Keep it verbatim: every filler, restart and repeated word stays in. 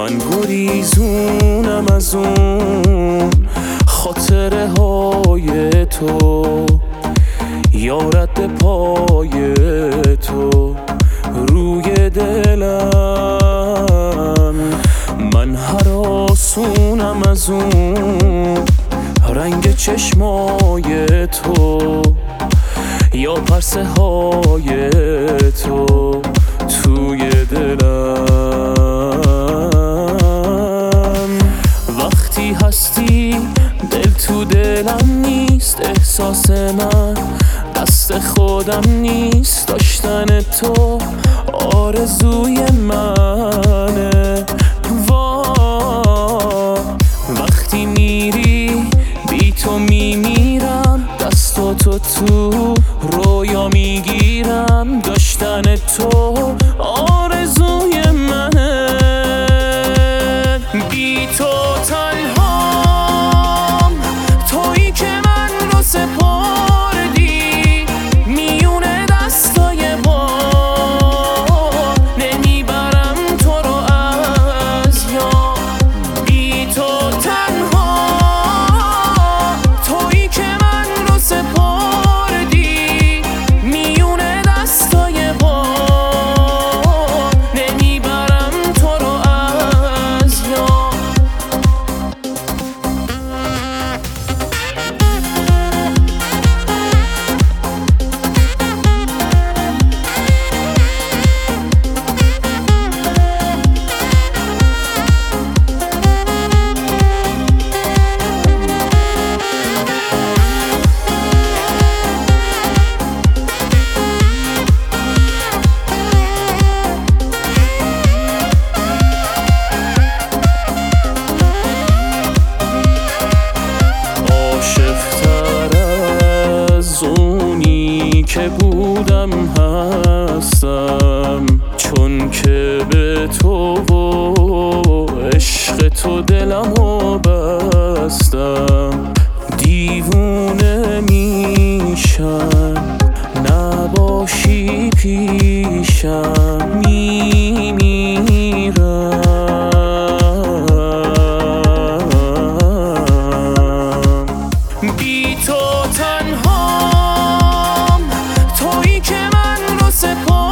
من گریزونم از اون خاطره های تو، یارت پای تو روی دلم. من هراسونم از اون رنگ چشمای تو، یا پرسه های تو توی دلم. وقتی هستی دل تو دلم نیست، احساس من دست خودم نیست، داشتن تو آرزوی منه. وا وقتی میری بی تو میمیرم، دستاتو تو رویا میگیرم، داشتن تو آرزوی منه. بی تو تنهام، تویی که من رو سپردی میون دستای با، نمیبرم تو رو از یاد. بی تو تنها، تویی که من رو سپردی میون دستای با، نمیبرم تو رو از یاد. که بودم هستم، چون که به تو و عشق تو دلمو بستم. دیوونه میشم نباشی پیشم، میمیرم. بی تو تنها، تویی که من رو سپردی